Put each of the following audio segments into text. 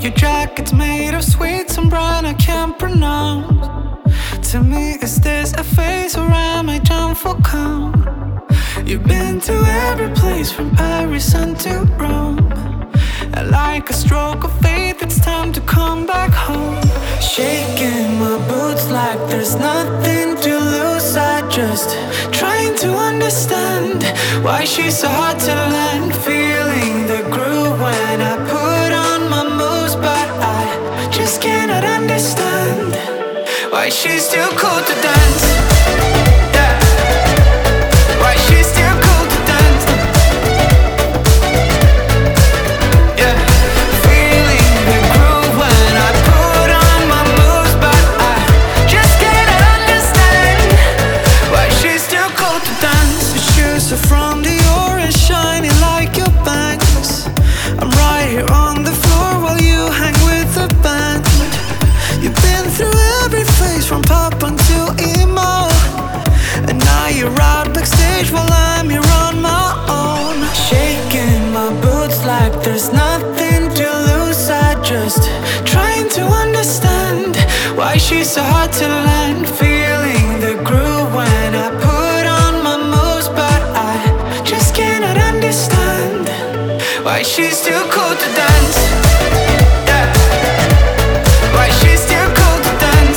Your jacket's made of sweet some brand I can't pronounce. To me, is this a phase or am I down for count? You've been to every place from Paris unto Rome. And like a stroke of faith, it's time to come back home. Shaking my boots like there's nothing to lose. I just trying to understand why she's so hard to land. Feeling the groove when I put on my moves, but I just cannot understand why she's too cool to dance. Yeah. Why she's too cool to dance. Yeah. Feeling the groove when I put on my moves, but I just cannot understand why she's too cool to dance. Her shoes are from Dior and shining like your bangs. I'm right here on the floor while you hang with the band. You've been through every phase from pop until emo, and now you're out backstage while I'm here on my own. Shaking my boots like there's nothing to lose. I just trying to understand why she's so hard to land. Feeling the groove when I put on my moves, but I just cannot understand why she's too cool to dance. Yeah. Why she's too cool to dance.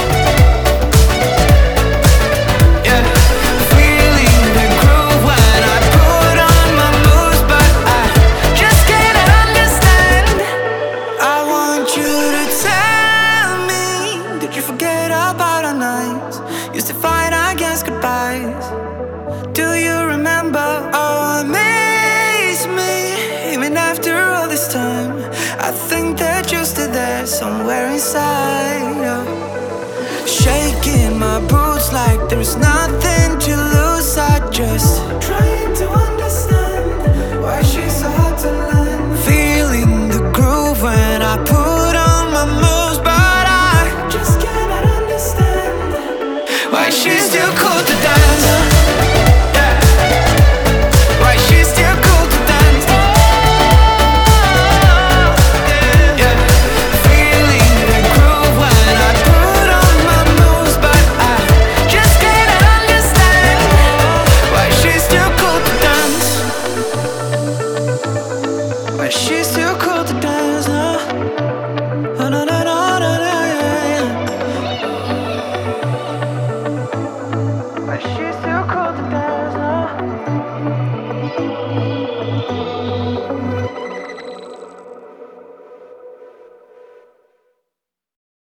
Yeah. Feeling the groove when I put on my moves, but I just cannot understand. I want you to tell me, did you forget about our nights? Used to fight against goodbyes. Do you remember? Oh, amaze me. Even after all this time, I think that you're still there somewhere inside. Shaking my boots like there's nothing to lose. I just trying to understand why she's so hard to land. Feeling the groove when I put on my moves, but I just cannot understand why she's too cool to dance. Yeah. Why she's too cool to dance. Yeah. Feeling the groove when I put on my moves, but I just cannot understand why she's too cool to dance. Why she's too cool to dance. Oh, no, no, no, no, no, yeah, yeah. Why she's too cool to dance.